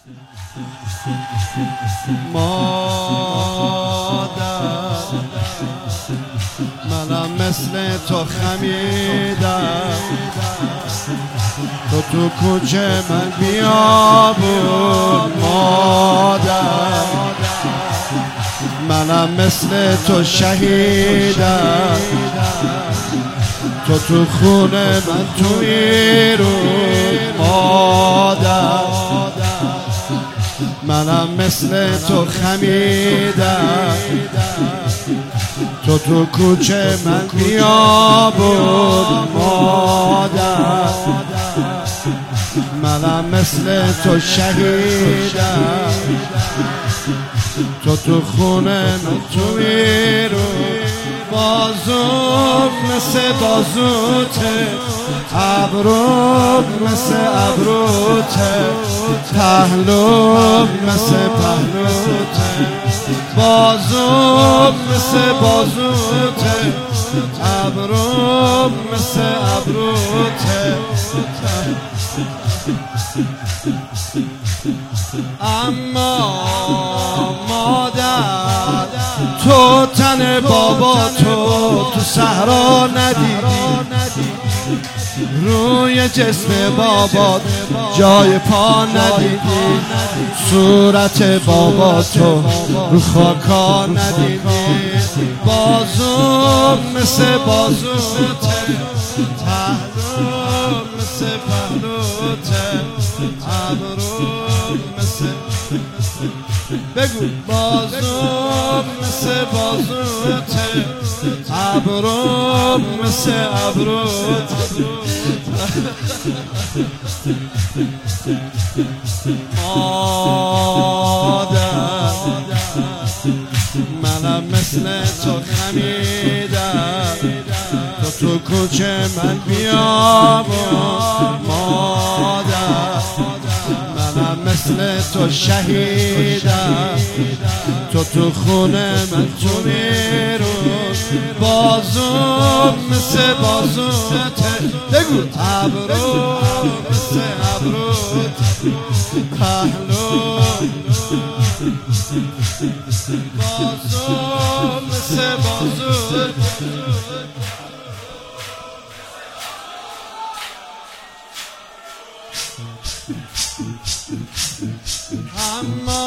مادر منم مثل تو خمیدم، تو کوچه من بیابون. مادر منم مثل تو شهیدم، تو خونه من تو ایرون. مادر منم مثل تو خمیدم، تو کوچه من بیابون. مادر منم مثل تو شهیدم، تو خونه من تو ایرون. بازوم مثل بازوته، ابروم مثل ابروته، پهلوم مثل پهلوته. بازوم مثل بازوته، ابروم مثل ابروته. اما مادر تو تن بابا تو صحرا ندیدی، روی جسم بابا جای پا ندیدی، صورت بابا تو رو خاکا ندیدی. بازوم مثل بازوته، پهلوم مثل پهلوته، ابروم مثل بگو. بازوم مثل بازوته، ابروم مثل ابروته. مادر منم مثل تو خمیدم، تو کوچه من بیابون. مادر منم مثل تو شهیدم، تو خونه من تو میرون. بازوم مثل بازوته، بگو. ابروم مثل ابروت، پهلوم بازوم مثل بازوت. اما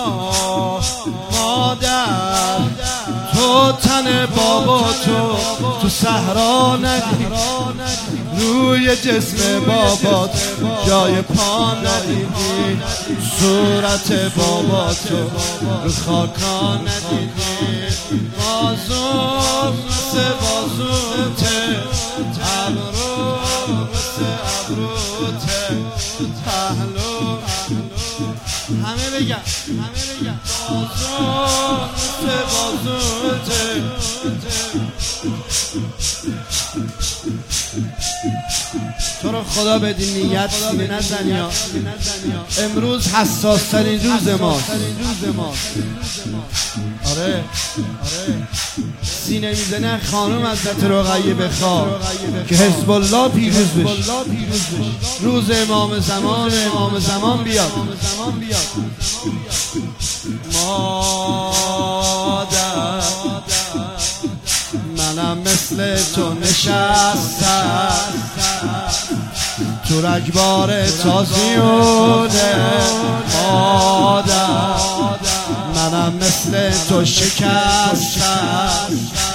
مادر تو تن بابا تو صحرا ندیدی، روی جسم بابا جای پا ندیدی، صورت بابا تو رو خاکا ندیدی. بازوم مثل بازوته، ابروم مثل ابروته، پهلوم همه بگم بازوم مثل بازوته. تو رو خدا بدین نیت سینه نزن، یا امروز حساس ترین روز ماست. آره سینه میزنه خانم حضرت رقیه بخواب که حزب الله پیروز بشه، روز امام زمان بیاد. مادر منم مثل تو نشستم، تو رگبار تازیونه. مادر منم مثل تو شکستم،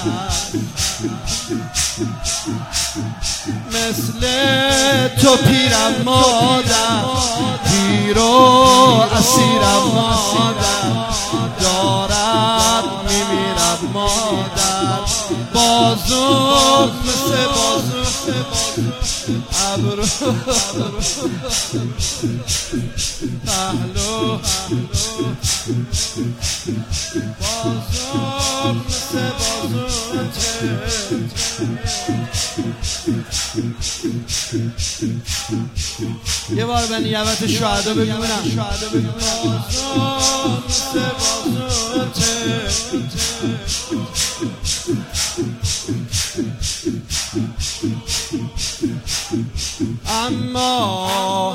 مثل تو پیرم مادر، پیر و اسیرم مادر، دارد میمیرم مادر. بازوم مثل بازوم، ابرو پهلو، بازوم مثل بازوته. یه بار به نیابت شهدا بگم بازوم مثل بازوته. اما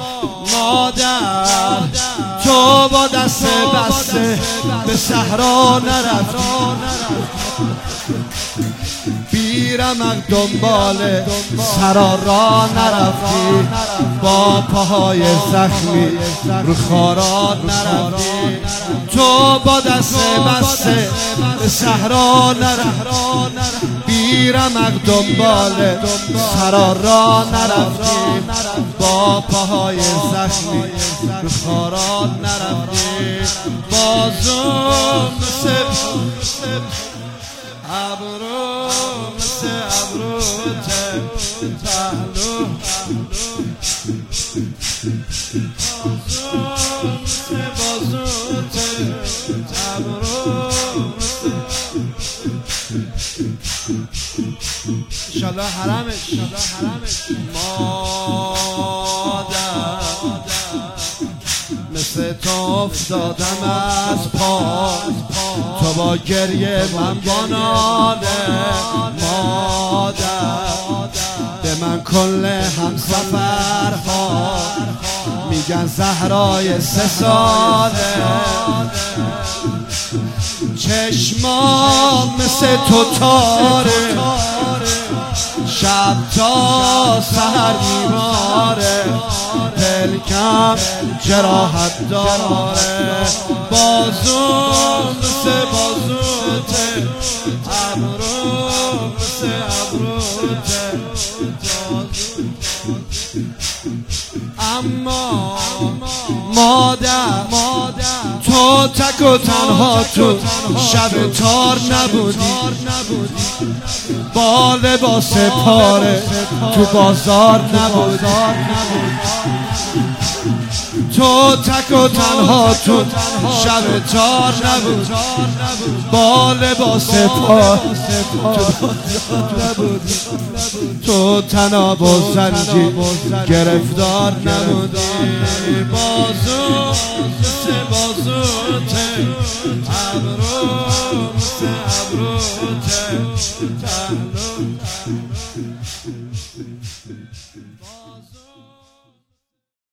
مادر تو با دست بسته به صحرا نرفتی، بیرمق دنبال سرارا نرفتی، با پاهای زخمی رو خارا نرفتی، تو با دست بسته به صحرا نرفتی، بیرمق دنبال سرارا نرفتی، با پاهای زخمی رو خارا نرفتی، بازم مثل ابرو مثل ابروت پهلو، بازوت ابرو انشالله حرمش مادر مثل تو افتادم از پا، تو با گریه من با ناله، مادر به من کل همسفرها میگن زهرای 3 ساله، چشمام مثل تو تاره، شب تا سحر میباره، پلکم جراحت داره، بازوم مثل بازوته، ابرو مثل ابروته، اما مادر تو تک و تنها تو شب تار نبودی، با لباس پاره تو بازار نبودی، تو تک و تنها تو شب تار نبود، با لباس پاره تو نبودی، تو تناب و زنجیر گرفتار نبودی، بازو مثل بازوته، ابرو مثل ابروته، پهلو